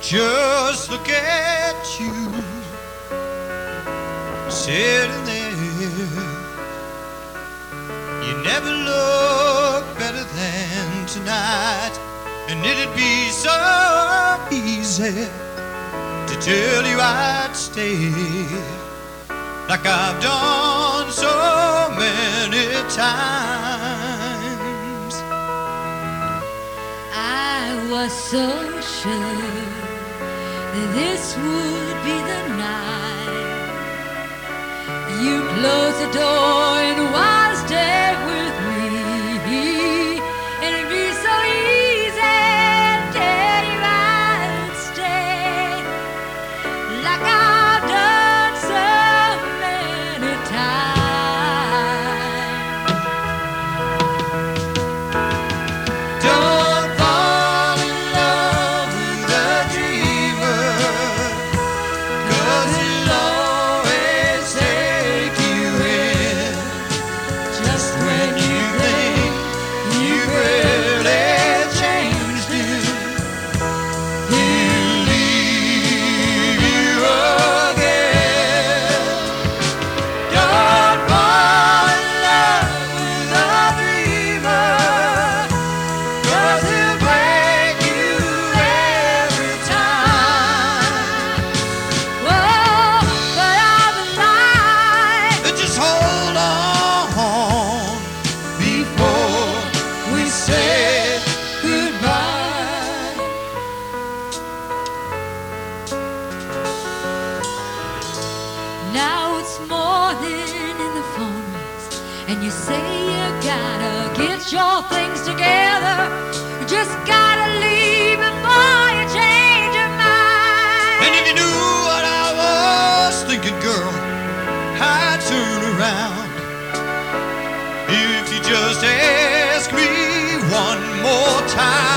Just look at you sitting there. You never look better than tonight, and it'd be so easy to tell you I'd stay, like I've done so many times. I was so sure that this would be the night you close the door and want to stay with me, and it'd be so easy to tell you I'd stay, like I've done so many times. Don't fall in love with a dreamer, 'cause he'll always take you in just when you think you've really changed him. He'll leave you again. Don't fall in love with a dreamer, 'cause he'll break you every time. Whoa, but I'm alive. Just hold on before we say goodbye. Now it's morning in the forest, and you say you gotta get your things together. You just gotta leave before you change your mind. And if you knew what I was thinking, girl, I'd turn around. If you just ask me one more time.